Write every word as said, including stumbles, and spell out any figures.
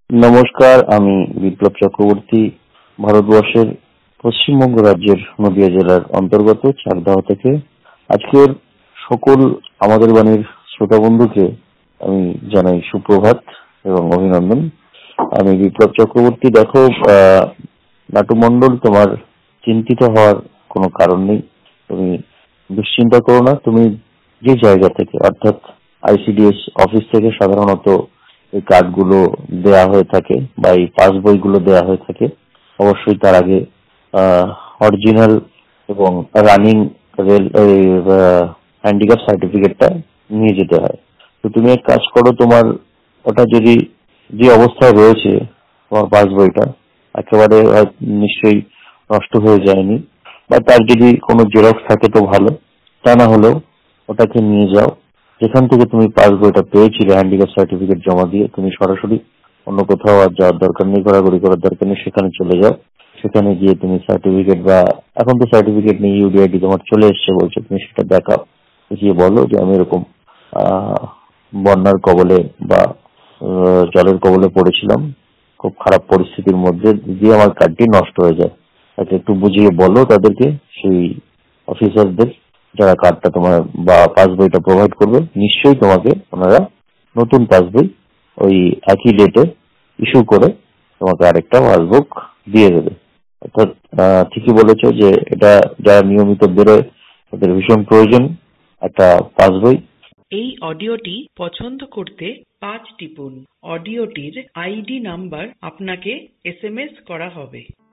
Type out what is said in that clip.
নমস্কার, আমি বিপ্লব চক্রবর্তী ভারতবর্ষের পশ্চিমবঙ্গ রাজ্যের নদিয়া জেলার অন্তর্গত চাকদাহ থেকে। আজকের সকল আমাদের বাণীর শ্রোতা বন্ধুকে আমি জানাই সুপ্রভাত এবং অভিনন্দন। আমি বিপ্লব চক্রবর্তী। দেখো, আহ নাটু মণ্ডল, তোমার চিন্তিত হওয়ার কোনো কারণ নেই। তুমি দুশ্চিন্তা করো না। তুমি যে জায়গা থেকে, অর্থাৎ আইসিডিএস অফিস থেকে সাধারণত এই কার্ডগুলো দেয়া হয়ে থাকে বা এই পাস বইগুলো দেয়া হয়ে থাকে, অবশ্যই তার আগে অরিজিনাল এবং রানিং রেল হ্যান্ডিক্যাপ সার্টিফিকেটটা নিয়ে যেতে হয়। তো তুমি এক কাজ করো, তোমার ওটা যদি যে অবস্থায় রয়েছে তোমার পাস বইটা একেবারে নিশ্চয়ই নষ্ট হয়ে যায়নি, বা তার যদি কোনো জেরক্স থাকে তো ভালো, তা না হলেও ওটাকে নিয়ে যাও। যেখান থেকে তুমি পাস বইটা পেয়েছিলে হ্যান্ডিক্যাপ সার্টিফিকেট জমা দিয়ে, তুমি সরাসরি অন্য কোথাও আর যাওয়ার দরকার নেই, ঘোরাঘুরি করার দরকার নেই, সেখানে চলে যাও। সেখানে গিয়ে তুমি সার্টিফিকেট, বা এখন তো সার্টিফিকেট নেই, ইউডিআইডি তোমার চলে এসছে বলছো, তুমি সেটা দেখাও। গিয়ে বলো যে আমি এরকম আহ বন্যার কবলে বা আহ, জলের কবলে পড়েছিলাম, খুব খারাপ পরিস্থিতির মধ্যে দিয়ে আমার কার্ডটি নষ্ট হয়ে যায়। তাকে একটু বুঝিয়ে বলো তাদেরকে, সেই অফিসারদের যারা কার্ডটা তোমার বা পাস বইটা প্রোভাইড করবে, নিশ্চয়ই তোমাকে ওনারা নতুন পাস বই ওই একই ডেটে ইস্যু করে তোমাকে আরেকটা পাসবুক দিয়ে দেবে। অর্থাৎ আহ, ঠিকই বলেছো যে এটা যারা নিয়মিত বেরোয় তাদের ভীষণ প্রয়োজন একটা পাস বই। এই অডিওটি পছন্দ করতে পাঁচ টিপুন। অডিওটির আইডি নাম্বার আপনাকে এসএমএস করা হবে।